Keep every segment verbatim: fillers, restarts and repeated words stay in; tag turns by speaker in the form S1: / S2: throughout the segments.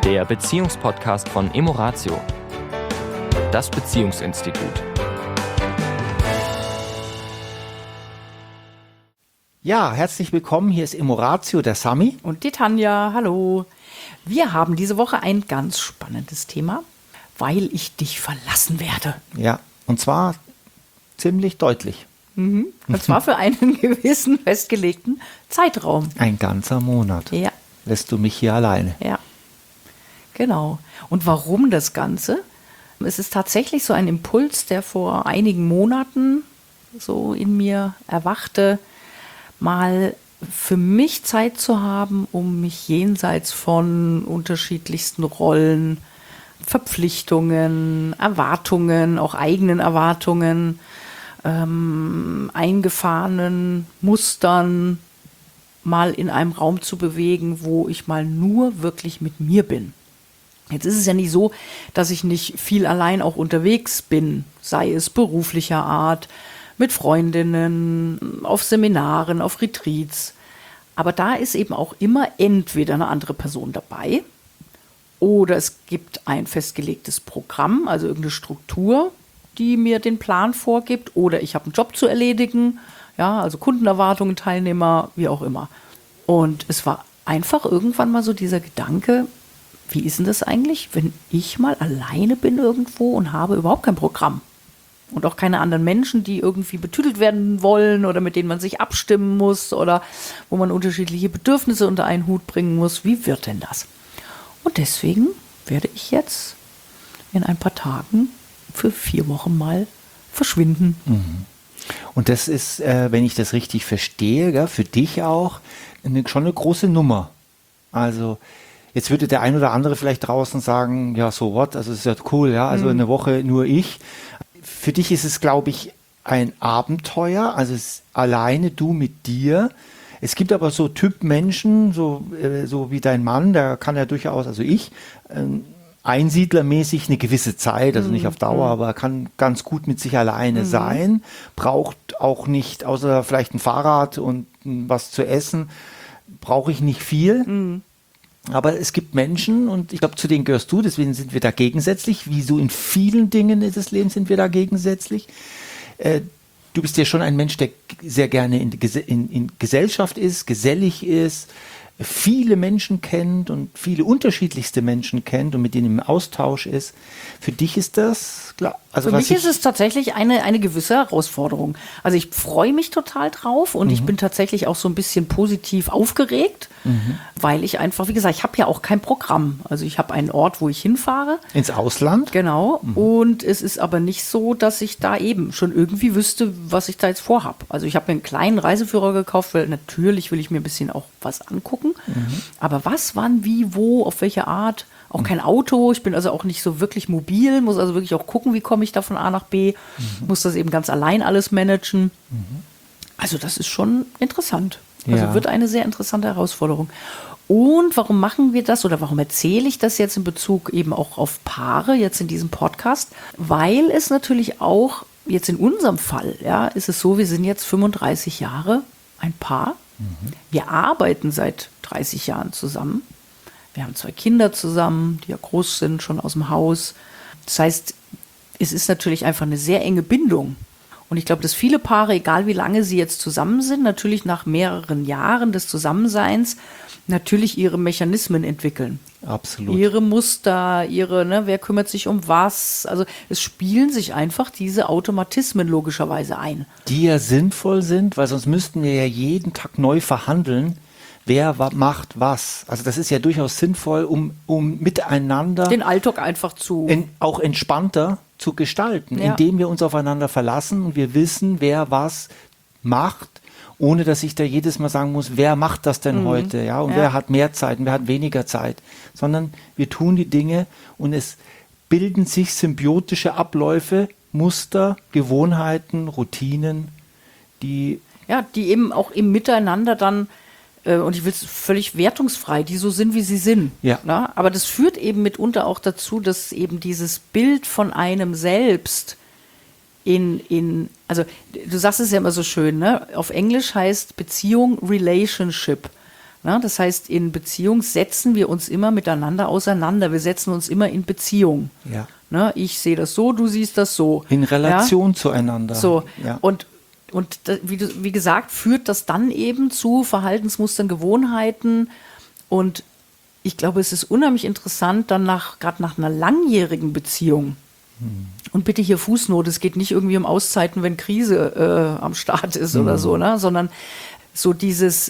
S1: der Beziehungspodcast von Emoratio, das Beziehungsinstitut.
S2: Ja, herzlich willkommen. Hier ist Emoratio, der Sami.
S3: Und die Tanja, hallo. Wir haben diese Woche ein ganz spannendes Thema, weil ich dich verlassen werde.
S2: Ja, und zwar ziemlich deutlich.
S3: Mhm. Und zwar für einen gewissen festgelegten Zeitraum.
S2: Ein ganzer Monat.
S3: Ja.
S2: Lässt du mich hier alleine.
S3: Ja, genau. Und warum das Ganze? Es ist tatsächlich so ein Impuls, der vor einigen Monaten so in mir erwachte, mal für mich Zeit zu haben, um mich jenseits von unterschiedlichsten Rollen, Verpflichtungen, Erwartungen, auch eigenen Erwartungen, ähm, eingefahrenen Mustern mal in einem Raum zu bewegen, wo ich mal nur wirklich mit mir bin. Jetzt ist es ja nicht so, dass ich nicht viel allein auch unterwegs bin, sei es beruflicher Art, mit Freundinnen, auf Seminaren, auf Retreats. Aber da ist eben auch immer entweder eine andere Person dabei oder es gibt ein festgelegtes Programm, also irgendeine Struktur, die mir den Plan vorgibt, oder ich habe einen Job zu erledigen, ja, also Kundenerwartungen, Teilnehmer, wie auch immer. Und es war einfach irgendwann mal so dieser Gedanke, wie ist denn das eigentlich, wenn ich mal alleine bin irgendwo und habe überhaupt kein Programm? Und auch keine anderen Menschen, die irgendwie betütelt werden wollen oder mit denen man sich abstimmen muss oder wo man unterschiedliche Bedürfnisse unter einen Hut bringen muss. Wie wird denn das? Und deswegen werde ich jetzt in ein paar Tagen für vier Wochen mal verschwinden.
S2: Mhm. Und das ist, äh, wenn ich das richtig verstehe, gell, für dich auch eine, schon eine große Nummer. Also jetzt würde der ein oder andere vielleicht draußen sagen, ja, so what, also das ist ja cool, ja, also mhm. eine Woche nur ich. Für dich ist es, glaube ich, ein Abenteuer, also es ist alleine du mit dir. Es gibt aber so Typ Menschen, so, äh, so wie dein Mann, der kann ja durchaus, also ich, äh, einsiedlermäßig eine gewisse Zeit, also nicht auf Dauer, aber kann ganz gut mit sich alleine mhm. sein, braucht auch nicht, außer vielleicht ein Fahrrad und was zu essen, brauche ich nicht viel. Mhm. Aber es gibt Menschen, und ich glaube, zu denen gehörst du, deswegen sind wir da gegensätzlich, wie so in vielen Dingen des Lebens sind wir da gegensätzlich. Äh, du bist ja schon ein Mensch, der sehr gerne in, in, in Gesellschaft ist, gesellig ist, viele Menschen kennt und viele unterschiedlichste Menschen kennt und mit denen im Austausch ist. Für dich ist das, klar. Also
S3: Für mich ist es tatsächlich eine, eine gewisse Herausforderung. Also ich freue mich total drauf und mhm. ich bin tatsächlich auch so ein bisschen positiv aufgeregt, mhm. weil ich einfach, wie gesagt, ich habe ja auch kein Programm. Also ich habe einen Ort, wo ich hinfahre.
S2: Ins Ausland?
S3: Genau. Mhm. Und es ist aber nicht so, dass ich da eben schon irgendwie wüsste, was ich da jetzt vorhab. Also ich habe mir einen kleinen Reiseführer gekauft, weil natürlich will ich mir ein bisschen auch was angucken. Mhm. Aber was, wann, wie, wo, auf welche Art? Auch kein Auto. Ich bin also auch nicht so wirklich mobil, muss also wirklich auch gucken, wie komme ich da von A nach B. Mhm. Muss das eben ganz allein alles managen. Mhm. Also das ist schon interessant. Also
S2: ja.
S3: wird eine sehr interessante Herausforderung. Und warum machen wir das oder warum erzähle ich das jetzt in Bezug eben auch auf Paare, jetzt in diesem Podcast? Weil es natürlich auch, jetzt in unserem Fall, ja, ist es so, wir sind jetzt fünfunddreißig Jahre ein Paar. Mhm. Wir arbeiten seit dreißig Jahren zusammen. Wir haben zwei Kinder zusammen, die ja groß sind, schon aus dem Haus. Das heißt, es ist natürlich einfach eine sehr enge Bindung. Und ich glaube, dass viele Paare, egal wie lange sie jetzt zusammen sind, natürlich nach mehreren Jahren des Zusammenseins natürlich ihre Mechanismen entwickeln.
S2: Absolut.
S3: Ihre Muster, ihre, ne, wer kümmert sich um was. Also es spielen sich einfach diese Automatismen logischerweise ein.
S2: Die ja sinnvoll sind, weil sonst müssten wir ja jeden Tag neu verhandeln, wer wa- macht was. Also das ist ja durchaus sinnvoll, um, um miteinander
S3: Den Alltag einfach zu...
S2: in, auch entspannter zu gestalten,
S3: Ja.
S2: indem wir uns aufeinander verlassen und wir wissen, wer was macht, ohne dass ich da jedes Mal sagen muss, wer macht das denn mhm. heute, ja, und
S3: ja.
S2: wer hat mehr Zeit und wer hat weniger Zeit, sondern wir tun die Dinge und es bilden sich symbiotische Abläufe, Muster, Gewohnheiten, Routinen, die...
S3: Ja, die eben auch im Miteinander dann, äh, und ich will es völlig wertungsfrei, die so sind, wie sie sind.
S2: Ja.
S3: Na? Aber das führt eben mitunter auch dazu, dass eben dieses Bild von einem selbst in, in, also du sagst es ja immer so schön, ne? Auf Englisch heißt Beziehung Relationship. Na, das heißt, in Beziehung setzen wir uns immer miteinander auseinander. Wir setzen uns immer in Beziehung.
S2: Ja.
S3: Na, ich sehe das so, du siehst das so.
S2: In Relation
S3: ja?
S2: zueinander.
S3: So.
S2: Ja.
S3: Und, und da, wie, du, wie gesagt, führt das dann eben zu Verhaltensmustern, Gewohnheiten. Und ich glaube, es ist unheimlich interessant, dann nach, gerade nach einer langjährigen Beziehung. Hm. Und bitte hier Fußnote, es geht nicht irgendwie um Auszeiten, wenn Krise äh, am Start ist hm. oder so, ne? Sondern so dieses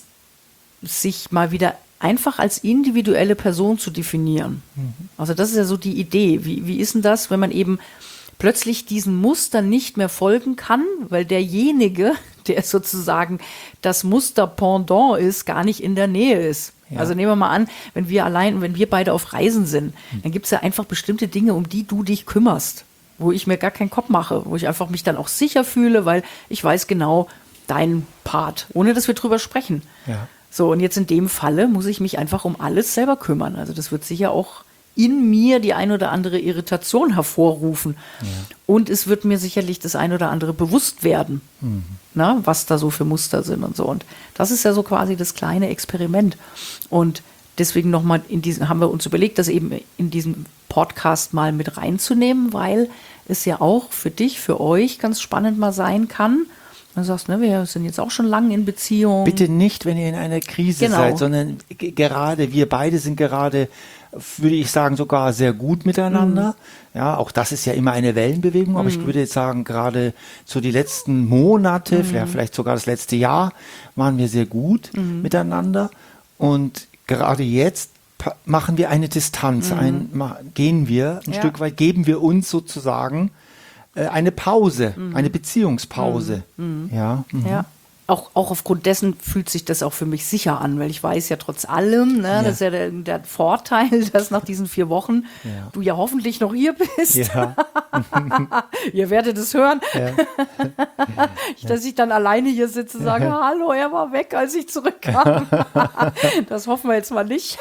S3: sich mal wieder einfach als individuelle Person zu definieren. Mhm. Also das ist ja so die Idee. Wie, wie ist denn das, wenn man eben plötzlich diesen Mustern nicht mehr folgen kann, weil derjenige, der sozusagen das Muster-Pendant ist, gar nicht in der Nähe ist. Ja. Also nehmen wir mal an, wenn wir allein, wenn wir beide auf Reisen sind, mhm. dann gibt es ja einfach bestimmte Dinge, um die du dich kümmerst, wo ich mir gar keinen Kopf mache, wo ich einfach mich dann auch sicher fühle, weil ich weiß genau, dein Part, ohne dass wir drüber sprechen.
S2: Ja.
S3: So, und jetzt in dem Falle muss ich mich einfach um alles selber kümmern. Also das wird sicher auch in mir die ein oder andere Irritation hervorrufen. Ja. Und es wird mir sicherlich das ein oder andere bewusst werden, mhm. na, was da so für Muster sind und so. Und das ist ja so quasi das kleine Experiment. Und deswegen nochmal in diesen, haben wir uns überlegt, das eben in diesen Podcast mal mit reinzunehmen, weil es ja auch für dich, für euch ganz spannend mal sein kann. Du sagst, ne, wir sind jetzt auch schon lange in Beziehung.
S2: Bitte nicht, wenn ihr in einer Krise
S3: genau.
S2: seid, sondern g- gerade, wir beide sind gerade, würde ich sagen, sogar sehr gut miteinander. Mhm. Ja, auch das ist ja immer eine Wellenbewegung, aber mhm. ich würde jetzt sagen, gerade so die letzten Monate, mhm. vielleicht, vielleicht sogar das letzte Jahr, waren wir sehr gut mhm. miteinander. Und gerade jetzt pa- machen wir eine Distanz, mhm. ein, ma- gehen wir ein
S3: ja.
S2: Stück weit, geben wir uns sozusagen eine Pause, mhm. eine Beziehungspause.
S3: Mhm.
S2: Ja. Mhm.
S3: ja. Auch, auch aufgrund dessen fühlt sich das auch für mich sicher an, weil ich weiß ja trotz allem, ne, ja. das ist ja der, der Vorteil, dass nach diesen vier Wochen
S2: ja.
S3: du ja hoffentlich noch hier bist.
S2: Ja.
S3: Ihr werdet es hören.
S2: Ja.
S3: Dass ich dann alleine hier sitze und sage, hallo, er war weg, als ich zurückkam. Das hoffen wir jetzt mal nicht.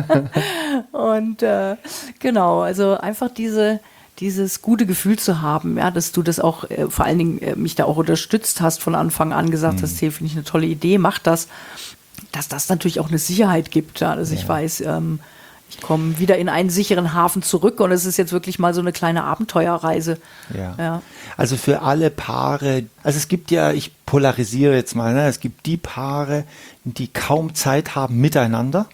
S3: Und äh, genau, also einfach diese dieses gute Gefühl zu haben, ja, dass du das auch, äh, vor allen Dingen äh, mich da auch unterstützt hast, von Anfang an gesagt mhm. hast, hey, finde ich eine tolle Idee, mach das, dass das natürlich auch eine Sicherheit gibt, ja, dass ja. ich weiß, ähm, ich komme wieder in einen sicheren Hafen zurück und es ist jetzt wirklich mal so eine kleine Abenteuerreise.
S2: Ja.
S3: Ja.
S2: Also für alle Paare, also es gibt ja, ich polarisiere jetzt mal, ne, es gibt die Paare, die kaum Zeit haben miteinander,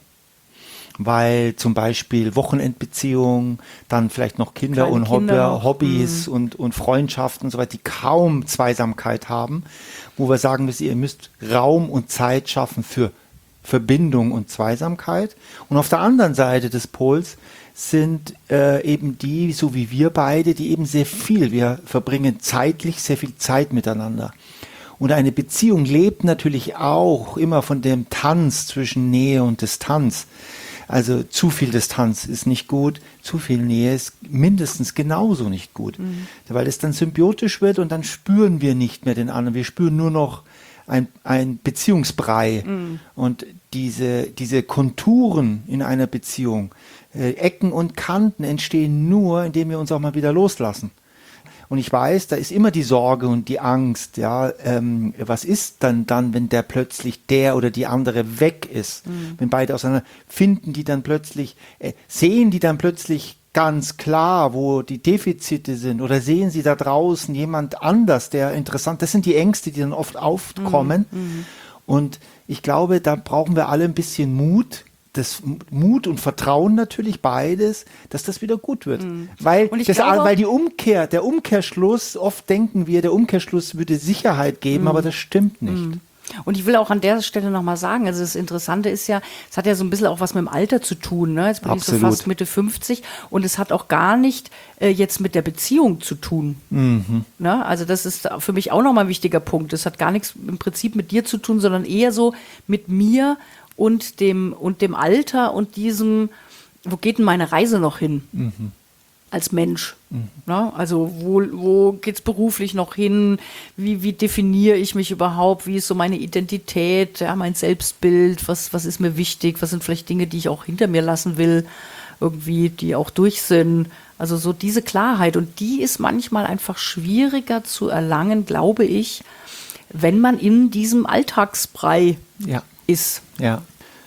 S2: weil zum Beispiel Wochenendbeziehungen, dann vielleicht noch Kinder
S3: Kleine
S2: und
S3: Kinder.
S2: Hobby, Hobbys
S3: Mhm.
S2: und, und Freundschaften und so weiter, die kaum Zweisamkeit haben, wo wir sagen müssen, ihr müsst Raum und Zeit schaffen für Verbindung und Zweisamkeit. Und auf der anderen Seite des Pols sind äh, eben die, so wie wir beide, die eben sehr viel, wir verbringen zeitlich sehr viel Zeit miteinander. Und eine Beziehung lebt natürlich auch immer von dem Tanz zwischen Nähe und Distanz. Also zu viel Distanz ist nicht gut, zu viel Nähe ist mindestens genauso nicht gut, mhm. weil es dann symbiotisch wird und dann spüren wir nicht mehr den anderen, wir spüren nur noch ein, ein Beziehungsbrei mhm. und diese, diese Konturen in einer Beziehung, äh, Ecken und Kanten entstehen nur, indem wir uns auch mal wieder loslassen. Und ich weiß, da ist immer die Sorge und die Angst, ja, ähm, was ist dann dann, wenn der plötzlich der oder die andere weg ist, mhm. wenn beide auseinander, finden die dann plötzlich, äh, sehen die dann plötzlich ganz klar, wo die Defizite sind, oder sehen sie da draußen jemand anders, der interessant, das sind die Ängste, die dann oft aufkommen. Mhm. Und ich glaube, da brauchen wir alle ein bisschen Mut, das Mut und Vertrauen natürlich, beides, dass das wieder gut wird. Mhm. Weil,
S3: und ich
S2: das,
S3: glaube,
S2: weil die Umkehr, der Umkehrschluss, oft denken wir, der Umkehrschluss würde Sicherheit geben, mhm. aber das stimmt nicht.
S3: Mhm. Und ich will auch an der Stelle nochmal sagen, also das Interessante ist ja, es hat ja so ein bisschen auch was mit dem Alter zu tun, ne? Jetzt bin
S2: Absolut.
S3: ich so fast Mitte fünfzig und es hat auch gar nicht äh, jetzt mit der Beziehung zu tun.
S2: Mhm.
S3: Ne? Also das ist für mich auch nochmal ein wichtiger Punkt. Das hat gar nichts im Prinzip mit dir zu tun, sondern eher so mit mir und dem, und dem Alter und diesem, wo geht denn meine Reise noch hin? Mhm. Als Mensch. Mhm. Na, also wo, wo geht es beruflich noch hin? Wie, wie definiere ich mich überhaupt? Wie ist so meine Identität, ja, mein Selbstbild? Was, was ist mir wichtig? Was sind vielleicht Dinge, die ich auch hinter mir lassen will? Irgendwie, die auch durch sind. Also so diese Klarheit. Und die ist manchmal einfach schwieriger zu erlangen, glaube ich, wenn man in diesem Alltagsbrei
S2: ja.
S3: ist.
S2: Ja.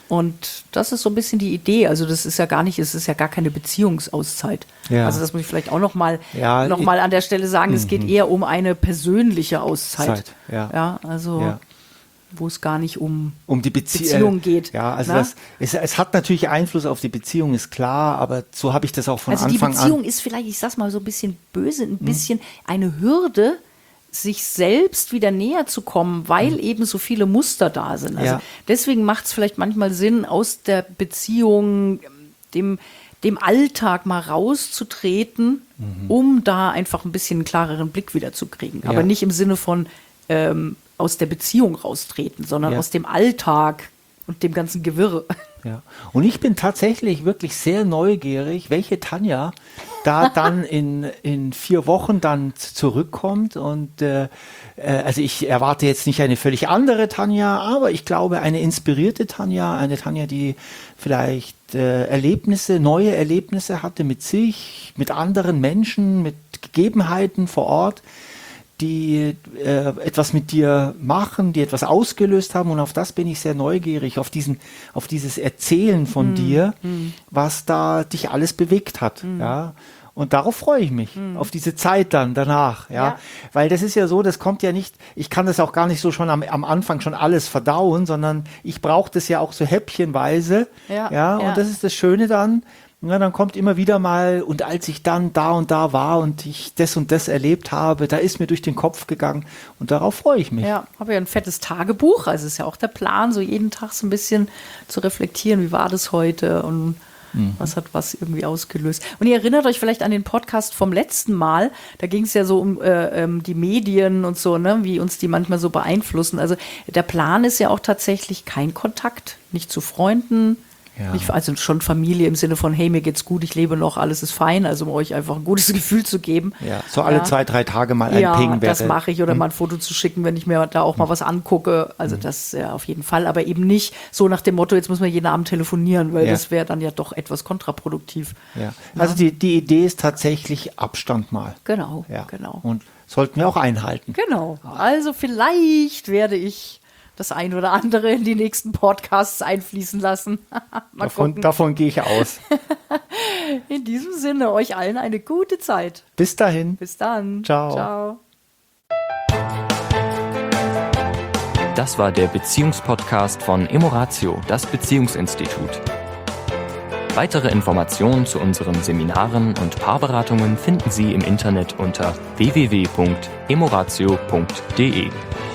S3: Und das ist so ein bisschen die Idee. Also das ist ja gar nicht, es ist ja gar keine Beziehungsauszeit.
S2: Ja.
S3: Also das muss ich vielleicht auch noch mal,
S2: Ja,
S3: noch mal an der Stelle sagen. Es geht eher um eine persönliche Auszeit.
S2: Zeit, ja.
S3: Ja, also
S2: Ja.
S3: wo es gar nicht um,
S2: um die Bezie
S3: Beziehung geht.
S2: Ja, also
S3: Na?
S2: das, es, es hat natürlich Einfluss auf die Beziehung, ist klar, aber so habe ich das auch von
S3: Also die
S2: Anfang
S3: Beziehung
S2: an.
S3: ist vielleicht, ich sag's mal so ein bisschen böse, ein bisschen eine Hürde, sich selbst wieder näher zu kommen, weil eben so viele Muster da sind. Also
S2: Ja.
S3: deswegen macht es vielleicht manchmal Sinn, aus der Beziehung, dem, dem Alltag mal rauszutreten, um da einfach ein bisschen einen klareren Blick wieder zu kriegen.
S2: Ja.
S3: Aber nicht im Sinne von ähm, aus der Beziehung raustreten, sondern
S2: Ja.
S3: aus dem Alltag und dem ganzen Gewirr.
S2: Ja. Und ich bin tatsächlich wirklich sehr neugierig, welche Tanja da dann in, in vier Wochen dann z- zurückkommt. Und äh, äh, also ich erwarte jetzt nicht eine völlig andere Tanja, aber ich glaube eine inspirierte Tanja, eine Tanja, die vielleicht äh, Erlebnisse, neue Erlebnisse hatte mit sich, mit anderen Menschen, mit Gegebenheiten vor Ort, die äh, etwas mit dir machen, die etwas ausgelöst haben, und auf das bin ich sehr neugierig, auf diesen, auf dieses Erzählen von
S3: Mm,
S2: dir,
S3: mm.
S2: was da dich alles bewegt hat,
S3: Mm.
S2: ja. Und darauf freue ich mich,
S3: Mm.
S2: auf diese Zeit dann danach, ja?
S3: Ja.
S2: Weil das ist ja so, das kommt ja nicht, ich kann das auch gar nicht so schon am, am Anfang schon alles verdauen, sondern ich brauche das ja auch so häppchenweise,
S3: Ja,
S2: ja.
S3: ja.
S2: Und das ist das Schöne dann. Ja, dann kommt immer wieder mal, und als ich dann da und da war und ich das und das erlebt habe, da ist mir durch den Kopf gegangen, und darauf freue ich mich.
S3: Ja, habe ja ein fettes Tagebuch, also ist ja auch der Plan, so jeden Tag so ein bisschen zu reflektieren, wie war das heute und was hat was irgendwie ausgelöst. Und ihr erinnert euch vielleicht an den Podcast vom letzten Mal, da ging es ja so um äh, ähm, die Medien und so, ne, wie uns die manchmal so beeinflussen. Also der Plan ist ja auch tatsächlich kein Kontakt, nicht zu Freunden,
S2: Ja.
S3: nicht, also schon Familie im Sinne von, hey, mir geht's gut, ich lebe noch, alles ist fein, also um euch einfach ein gutes Gefühl zu geben.
S2: Ja, so alle
S3: Ja.
S2: zwei, drei Tage mal ein
S3: Ja,
S2: Ping wäre.
S3: das mache ich, oder mal ein Foto zu schicken, wenn ich mir da auch mal was angucke. Also das ja, auf jeden Fall, aber eben nicht so nach dem Motto, jetzt muss man jeden Abend telefonieren, weil
S2: Ja.
S3: das wäre dann ja doch etwas kontraproduktiv.
S2: Ja. Also die, die Idee ist tatsächlich Abstand mal.
S3: Genau,
S2: Ja.
S3: genau.
S2: Und sollten wir auch einhalten.
S3: Genau. Also vielleicht werde ich das ein oder andere in die nächsten Podcasts einfließen lassen. Mal
S2: Davon,
S3: gucken.
S2: davon gehe ich aus.
S3: In diesem Sinne, euch allen eine gute Zeit.
S2: Bis dahin.
S3: Bis dann.
S2: Ciao.
S3: Ciao.
S1: Das war der Beziehungspodcast von Emoratio, das Beziehungsinstitut. Weitere Informationen zu unseren Seminaren und Paarberatungen finden Sie im Internet unter w w w punkt emoratio punkt d e.